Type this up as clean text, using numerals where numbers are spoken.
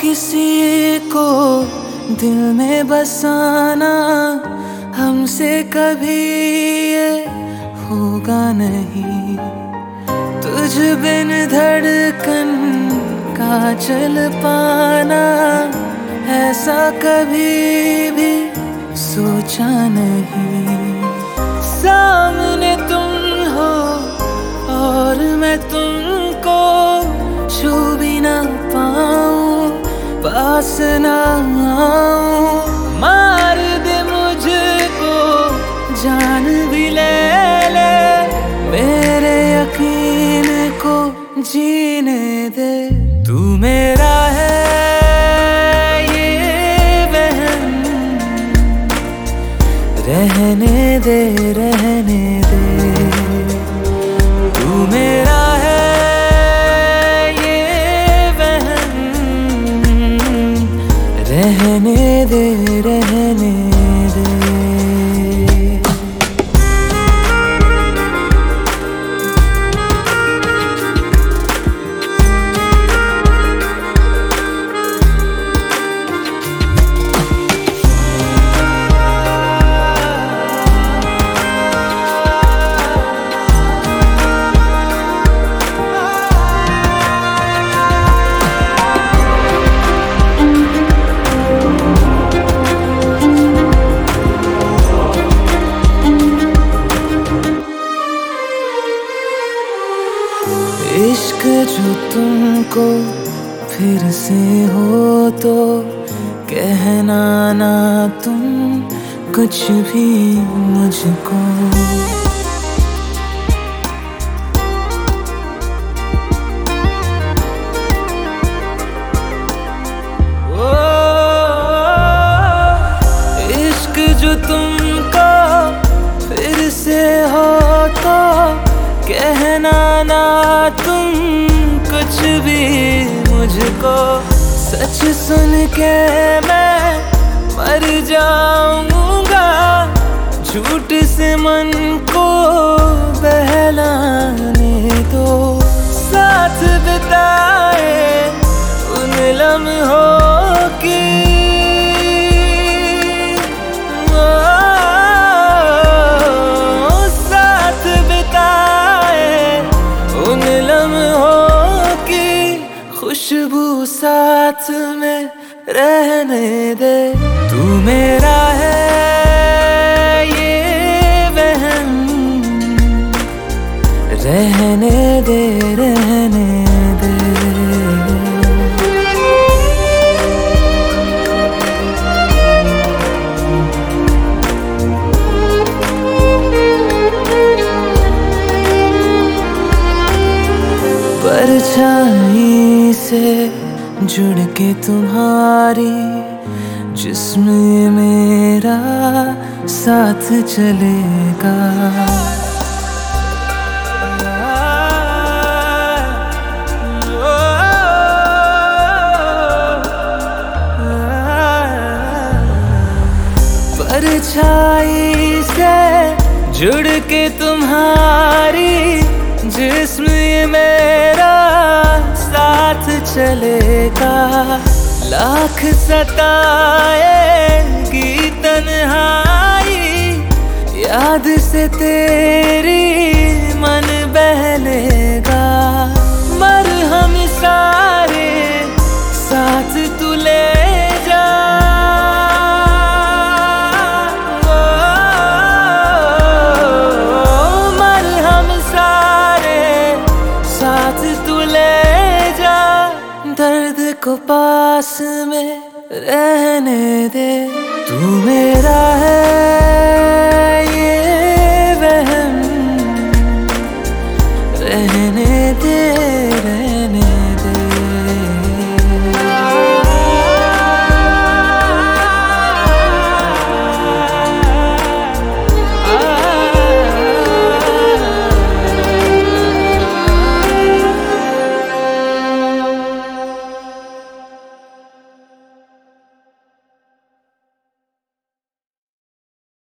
किसी को दिल में बसाना हमसे कभी ये होगा नहीं। तुझ बिन धड़कन का चल पाना ऐसा कभी भी सोचा नहीं। सामने तुम हो और मैं तुमको छू भी ना पाऊं, पास ना आऊं। मार दे मुझको जान भी ले ले, मेरे यकीन को जीने दे। तू मेरा है ये वहम, रहने दे रहने दे। तू मेरा है ये वहम, रहने दे रहने दे। इश्क जो तुमको फिर से हो तो कहना ना तुम कुछ भी मुझको। ओ इश्क जो तुमको फिर से हो तो कहना ना तुम कुछ भी मुझको। सच सुन के मैं मर जाऊंगा, झूठ से मन को बहलाने दो। साथ बिताए उन लम्हों की खुशबू साथ में रहने दे। तू मेरा है ये वहम, रहने दे रहने दे। परछाई से जुड़ के तुम्हारी जिस्म मेरा साथ चलेगा। परछाई से जुड़ के तुम्हारी जिस्म मेरा साथ चलेगा। लाख सताएगी तन्हाई, याद से तेरी मन बहलेगा। मरहम सारे साथ तू ले जा, दर्द को पास में रहने दे। तू मेरा है